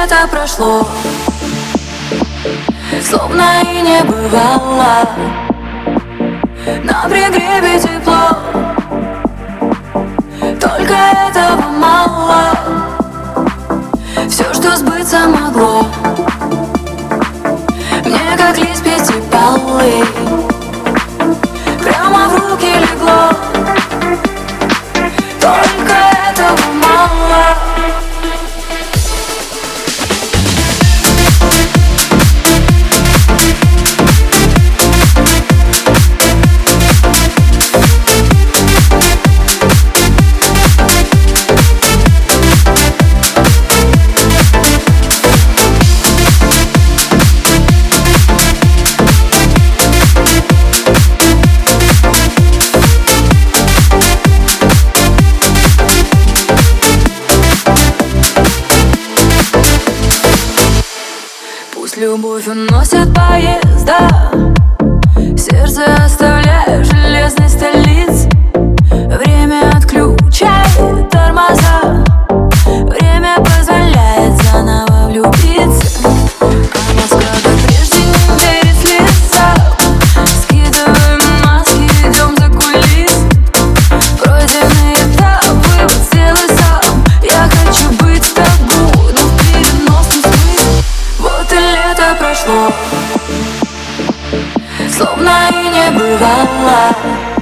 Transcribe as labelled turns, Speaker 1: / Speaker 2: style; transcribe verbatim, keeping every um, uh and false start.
Speaker 1: лето прошло, словно и не бывало. На пригребе тепло, только этого мало. Все, что сбыться могло, мне как лист пятипалый прямо в руки легло. Только этого мало. Любовь уносит поезда, сердце оставляю в железной столице. Время отключает тормоза, время позволяет заново влюбиться. А Москва, как прежде, не верит слезам. Скидываем маски, идем за кулис. Пройденный этап, выбор сделай сам. Я хочу быть с тобой, но в переносном смысле. Вот и лето прошло, словно и не бывало.